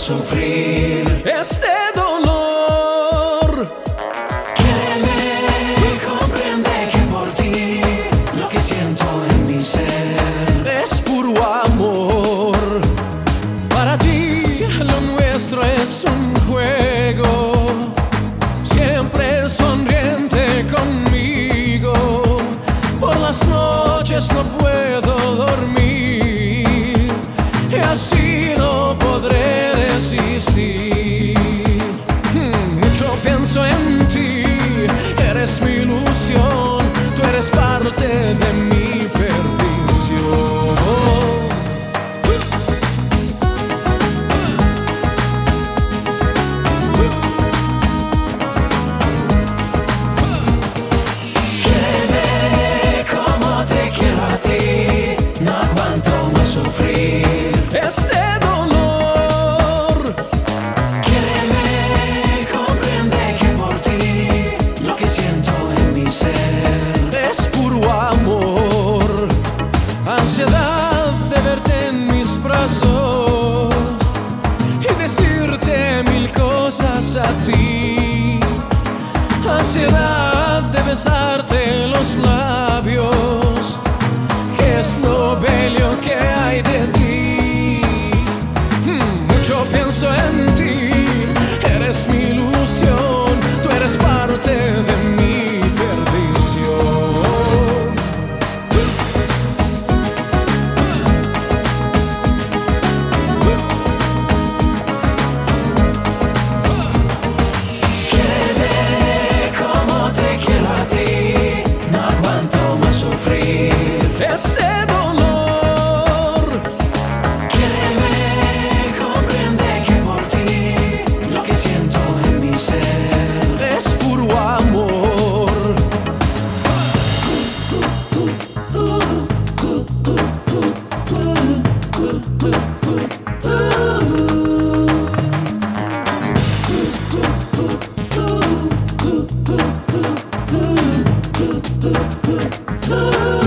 sufrir este dolor. Quiéreme, comprende que por ti lo que siento en mi ser es puro amor. Para ti lo nuestro es un juego, siempre sonriente conmigo. Por las noches no puedo dormir y así no podré resistir. Mucho pienso en ti, eres mi ilusión, tú eres parte de mi perdición. Quiéreme como te quiero a ti, no aguanto más sufrir Este dolor, Quiéreme, comprende que por ti lo que siento en mi ser es puro amor. Ansiedad de verte en mis brazos y decirte mil cosas a ti. Ansiedad de besarte los labios, que es lo bello que hay de ti. Mucho pienso en ti, eres mi ilusión, tú eres parte de mi perdición. Quiéreme como te quiero a ti, no aguanto más sufrir Este dolor, Quiéreme, comprende que por ti lo que siento en mi ser es puro amor. Oh